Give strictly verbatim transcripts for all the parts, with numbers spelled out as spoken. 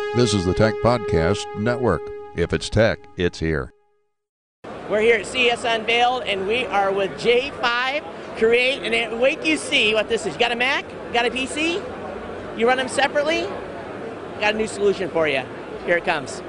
This is the Tech Podcast Network. If it's tech, it's here. We're here at C E S Unveiled, and we are with J five Create, and wait till you see what this is. You got a Mac? You got a P C? You run them separately? Got a new solution for you. Here it comes.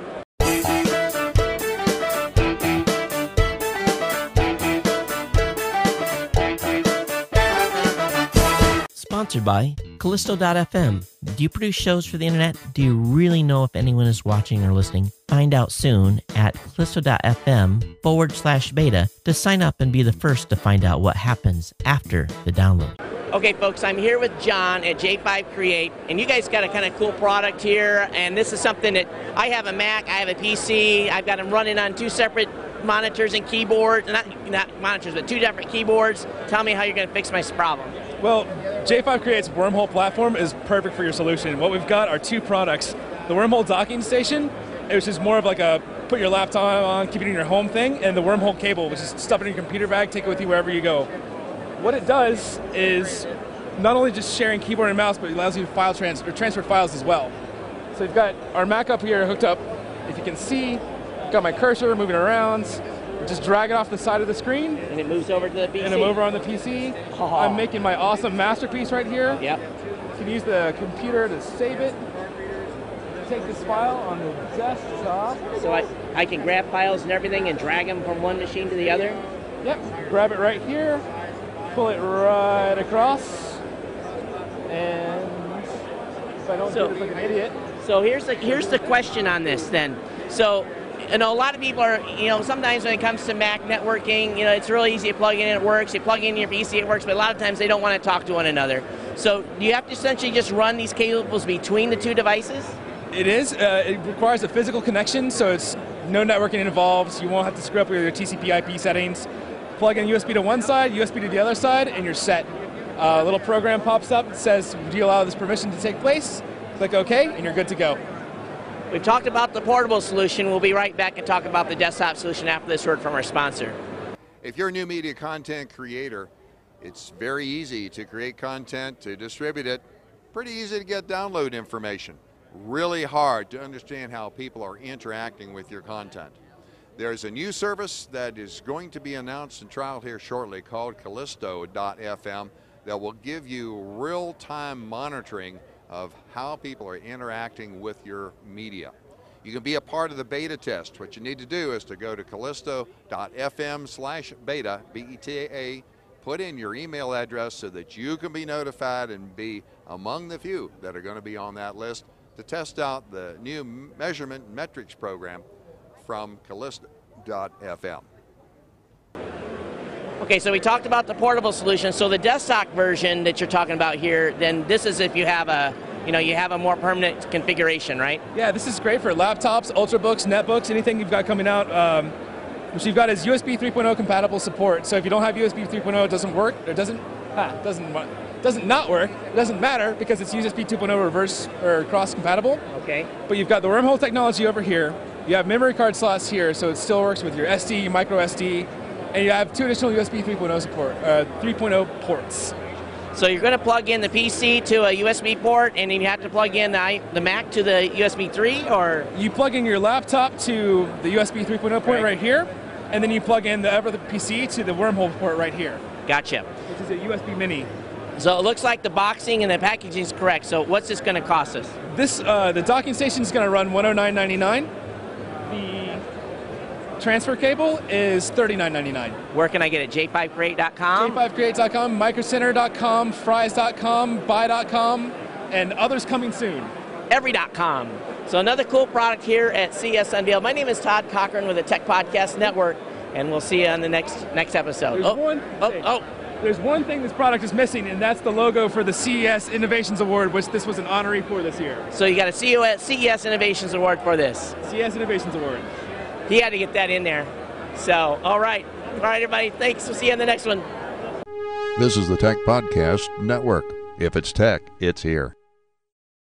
Sponsored by Callisto dot f m. Do you produce shows for the internet? Do you really know if anyone is watching or listening? Find out soon at Callisto dot f m forward slash beta to sign up and be the first to find out what happens after the download. Okay, folks, I'm here with John at J five Create, and you guys got a kind of cool product here, and this is something that I have a Mac, I have a P C, I've got them running on two separate monitors and keyboards, not, not monitors, but two different keyboards. Tell me how you're going to fix my problem. Well, J five Create's Wormhole platform is perfect for your solution. What we've got are two products. The Wormhole docking station, which is more of like a put your laptop on, keep it in your home thing, and the Wormhole cable, which is stuff it in your computer bag, take it with you wherever you go. What it does is not only just sharing keyboard and mouse, but it allows you to file trans or transfer files as well. So you've got our Mac up here hooked up. If you can see, got my cursor moving around. Just drag it off the side of the screen. And it moves over to the P C. And I'm over on the P C. Oh. I'm making my awesome masterpiece right here. Yep. You can use the computer to save it. Take this file on the desktop. So I, I can grab files and everything and drag them from one machine to the other? Yep. Grab it right here. Pull it right across. And if I don't so, do this like an idiot. So here's the, here's the question on this then. So, you know, a lot of people are, you know, sometimes when it comes to Mac networking, you know, it's really easy to plug in and it works. You plug in your P C, it works, but a lot of times they don't want to talk to one another. So do you have to essentially just run these cables between the two devices? It is. Uh, it requires a physical connection, so it's no networking involved. You won't have to screw up with your T C P I P settings. Plug in U S B to one side, U S B to the other side, and you're set. Uh, a little program pops up that says, do you allow this permission to take place? Click OK, and you're good to go. We've talked about the portable solution. We'll be right back and talk about the desktop solution after this word from our sponsor. If you're a new media content creator, it's very easy to create content, to distribute it. Pretty easy to get download information. Really hard to understand how people are interacting with your content. There's a new service that is going to be announced and trialed here shortly called Callisto dot f m that will give you real-time monitoring of how people are interacting with your media. You can be a part of the beta test. What you need to do is to go to Callisto dot f m slash beta, B E T A, put in your email address so that you can be notified and be among the few that are going to be on that list to test out the new measurement metrics program from Callisto dot f m. Okay, so we talked about the portable solution. So the desktop version that you're talking about here, then this is if you have a, you know, you have a more permanent configuration, right? Yeah, this is great for laptops, ultrabooks, netbooks, anything you've got coming out. Um, what you've got is U S B three point oh compatible support. So if you don't have U S B three point oh, it doesn't work. It doesn't, ah, doesn't, doesn't not work. It doesn't matter because it's U S B two point oh reverse or cross compatible. Okay. But you've got the Wormhole technology over here. You have memory card slots here, so it still works with your S D, your micro S D. And you have two additional U S B three point oh support, uh, three point oh ports. So you're going to plug in the P C to a U S B port, and then you have to plug in the, the Mac to the U S B three, or? You plug in your laptop to the U S B three point oh port right, right here, and then you plug in the other P C to the Wormhole port right here. Gotcha. Which is a U S B mini. So it looks like the boxing and the packaging is correct. So what's this going to cost us? This, uh, the docking station is going to run one oh nine ninety-nine. The transfer cable is thirty-nine ninety-nine. Where can I get it? J five create dot com? J five create dot com, microcenter dot com, fries dot com, buy dot com, and others coming soon. every dot com. So another cool product here at C E S Unveiled. My name is Todd Cochran with the Tech Podcast Network, and we'll see you on the next next episode. There's oh, one, oh, oh. There's one thing this product is missing, and that's the logo for the C E S Innovations Award, which this was an honoree for this year. So you got a C E S Innovations Award for this. C E S Innovations Award. He had to get that in there. So, all right. All right, everybody. Thanks. We'll see you on the next one. This is the Tech Podcast Network. If it's tech, it's here.